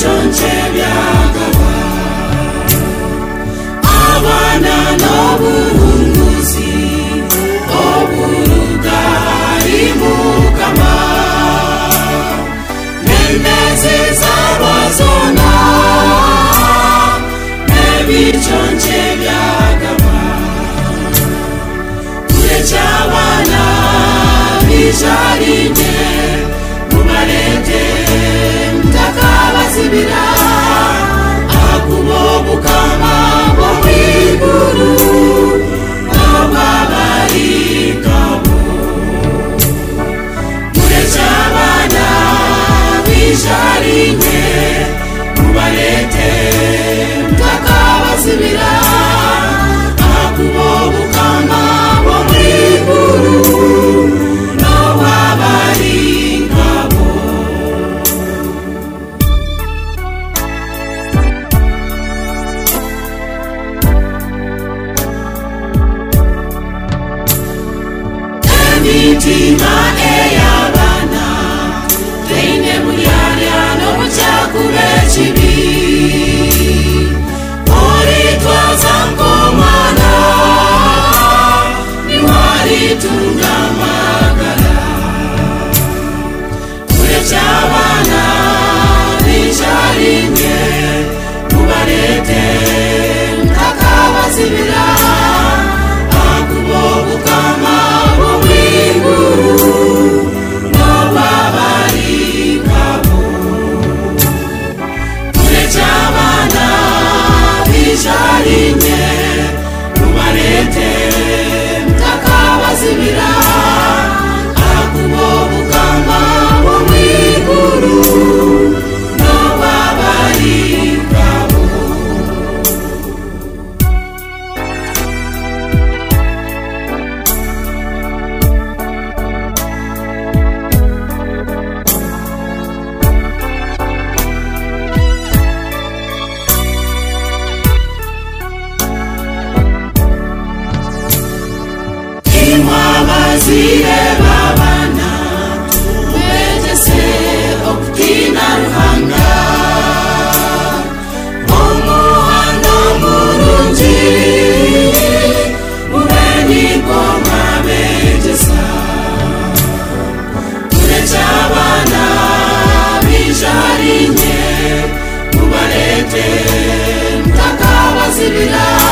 bichonche byagaba abana n'obuhunguzi oburugari mukama n'emezi z'abazona n'ebichonche byagaba kulecha abana bijarinde mubarete mtakabasibira akubo bukama bw'iguru obabarikabo mulecha abana bijarinde mubarete mtakabasibira akubo bukama bw'iguru obabarikabo emitima ey'abaana teine bulyarya n'obukyakube ekibi olitwaza nk'omwana niwalitunga amagala kulecha abana bijaringe mubarete mtakabasibira akubo bukama bw'iguru n'obabarikabo kulecha abana bijaringe mubarete mtakabasibira akubo bukama bw'iguru n'obabarikabo imwabazire babana mwegese okutina ruhanga omuhanda omulungi mubeniko mwabegesa kulecha abana bijaringe mubarete mtakabasibira